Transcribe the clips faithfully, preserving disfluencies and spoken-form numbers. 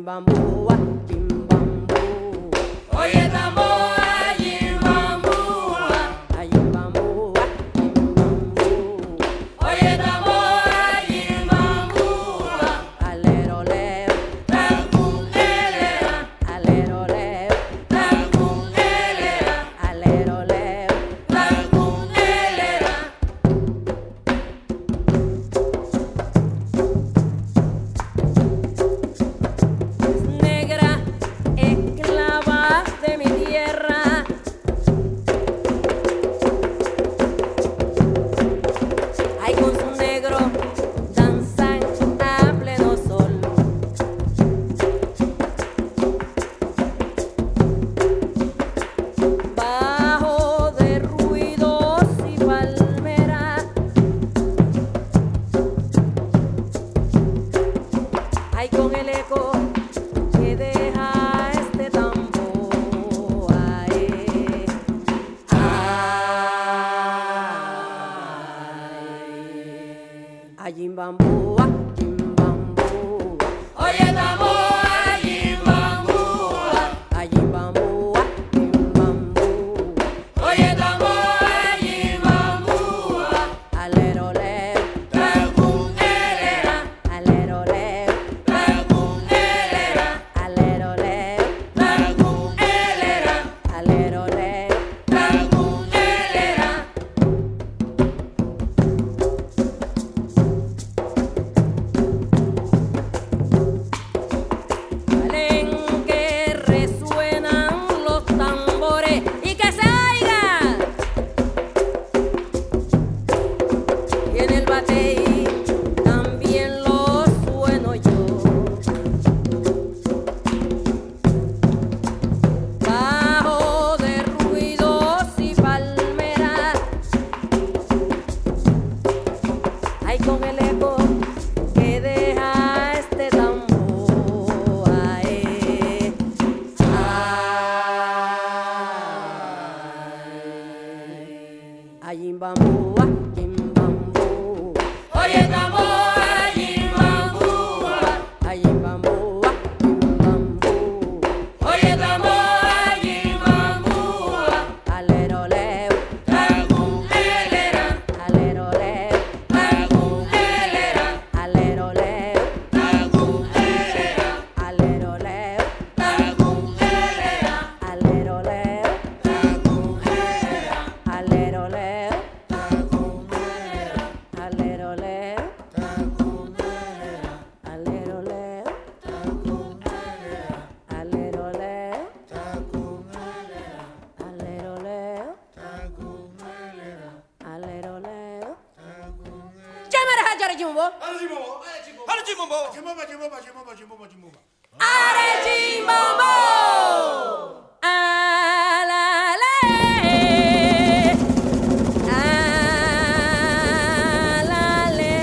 Ayimbambúa, Yimbambú. Oye tambora, Yimbambúa. Ayimbambúa, Yimbambú. Oye tambora, Yimbambúa. Alero leo, Tacunelera, alero leo, tacunelera, alero leo. tacunelera. Negra, esclava de mi tierra. Ay, con su negro danzan a pleno sol. Bajo de ruidos y palmeras. Ay, con el eco que deja este tambor. Ay, ay, ay, Yimbambúa, Yimbambú. Oye tambora, Yimbambúa. Ay, Yimbambúa, Yimbambú. Oye tambora, Yimbambúa. Alero leo, Tacunelera, alero leo, tacunelera, alero leo, tacunelera, alero leo. tacunelera. Valen que resuenan los tambores y que se oiga. Y en el batey también lo sueno yo. Bajo de ruidos y palmeras. Ay, con el eco que deja este tambor. Ay, ay, ay, Yimbambúa, Yimbambú. Oye tambora, Yimbambúa. Ay, Yimbambúa, Yimbambú. Oye tambora, Yimbambúa. Alero leo, Tacunelera, alero leo, tacunelera, alero leo, tacunelera, alero leo, tacunelera, alero leo, tacunelera, alero leo, tacunelera, alero leo, alero tacunelera, leo, tacunelera, alero leo, tacunelera, alero leo, tacunelera, alero leo, tacunelera, alero leo. tacunelera. Chámara hachara chimbo, Halo Jimbo, halo Jimbo. Jimbo, Jimbo, Jimbo, Jimbo, Jimbo. are chimbombo, alale, alale,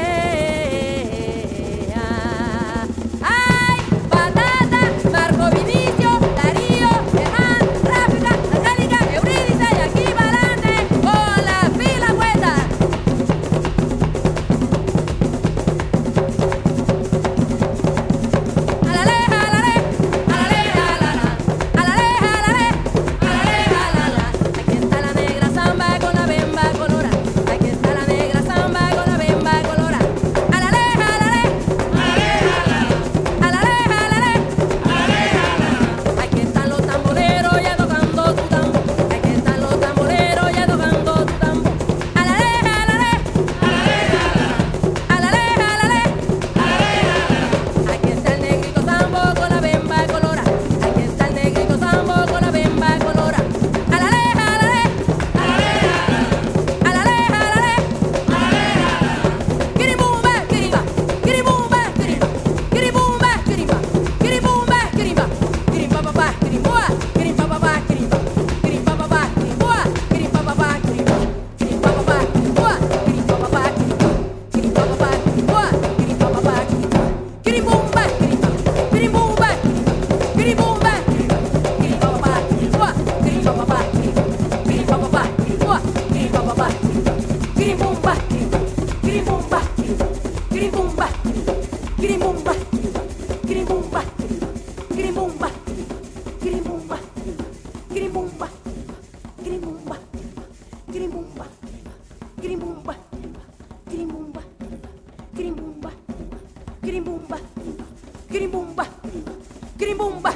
ay, Patata, Marco Vinicio, Darío, Germán, Ráfica, Angélica, Eurídice y aquí para adelante con la fila puesta. Alale, Kirimbumba, kirimbumba, kirimbumba, kirimbumba, kirimbumba.